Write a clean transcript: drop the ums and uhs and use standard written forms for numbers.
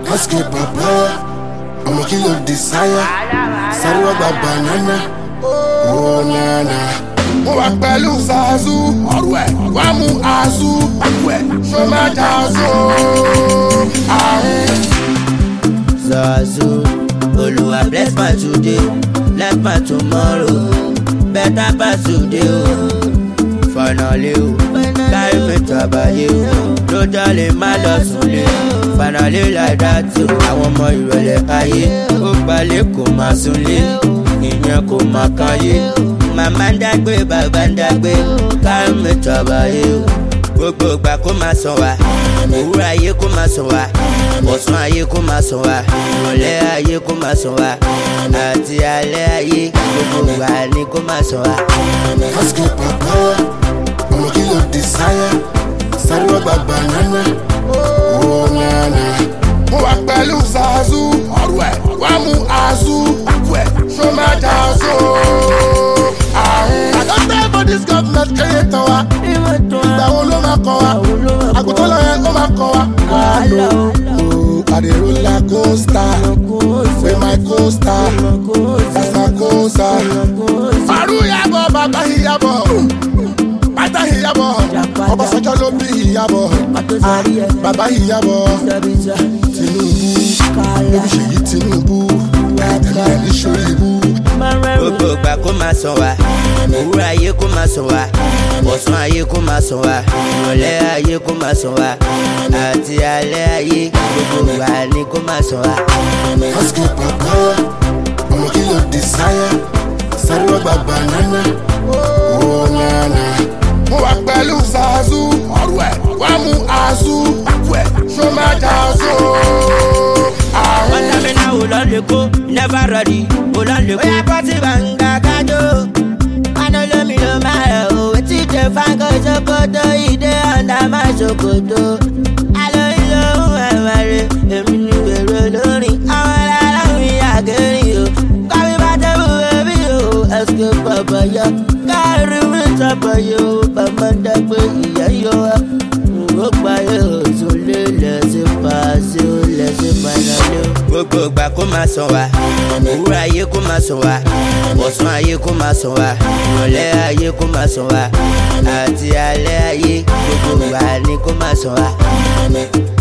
Ask your papa, I'ma kill your desire. Sorry about banana, oh nana. Mo wà pẹ̀lú Zazu, ọ̀rọ̀ ẹ̀ wá mú Azu, àpò ẹ̀ ṣó má Zazu. Zazu, Oluwa bless my today, bless my tomorrow, better pass today o. Finally o, carry me trabaye o, no jolly má lọ súnlé. Finally like that o, àwọn ọmọ ìrọ̀lẹ́ ayé, ó gbalẹ̀ kò má súnlé, ìyẹn kò má káyé. Màmá ń dágbé, bàbá ń dágbé, carry me trabaye o. Gbogbo ìgbà kó máa sàn wá, òwúrọ̀ ayé kó máa sàn wá, ọ̀sán ayé kó máa sàn wá, ìrọ̀lẹ́ ayé kó máa sàn wá, àti alẹ́ ayé gbogbo ìgbà ni kó máa sàn wá. Ask your papa, I'ma kill your desire. Sorry about banana, oh nana. Mo wà pẹ̀lú Zazu, ọ̀rọ̀ ẹ̀ wá mú Azu, àpò ẹ̀ ṣó má Zazu. I don't tell about this government creator wa. Ìgbà wo ló máa kọ wa? Àgùntàn lọ yẹn ó máa kọ wa. I dey roller coaster, with my coaster, that's my coaster. Faru Iyabo, bàbá Iyabo, bàtà Iyabo, Ọbásanjọ́ ló bí Iyabo, bàbá Iyabo, Tinubu, Olúṣèyí Tinubu, ẹ̀ẹ́dẹ̀ẹ́dẹ̀ Ṣóyìnbó. Gbogbo ìgbà kó máa sàn wá, òwúrọ̀ ayé kó máa sàn wá, ọ̀sán ayé kó máa sàn wá, ìrọ̀lẹ́ ayé kó máa sàn wá, àti alẹ́ ayé gbogbo ìgbà ni kó máa sàn wá. Ask your papa, I'ma kill your desire. Sorry about banana, oh nana. Mo wà pẹ̀lú Zazu, ọ̀rọ̀ ẹ̀ wá mú Azu, àpò ẹ̀ ṣó má Zazu. One time now, hold on the go, never ready. Hold on the go. Oya party banga kado. I know love me no matter. Oh, it's the fango sokoto, ide under my sokoto. I know you know I'm married. Emi ni bẹ̀rẹ̀ lórí. Àwọn ará mi àgẹ̀rì o. Kọ́mi bá tẹ̀wé bẹ́bí o. Ẹ̀sìkè bàbá yá. Káàrí mi sábà yó. Bàbá dàgbé ìyá yó wa. Ó payé òtún lé lẹ́sìn pàṣẹ ó lẹ́sìn pàṣẹ. Gbogbo ìgbà kó máa sàn wá, òwúrọ̀ ayé kó máa sàn wá, ọ̀sán ayé kó máa sàn wá, ìrọ̀lẹ́ ayé kó máa sàn wá, àti alẹ́ ayé gbogbo ìgbà ni kó máa sàn wá.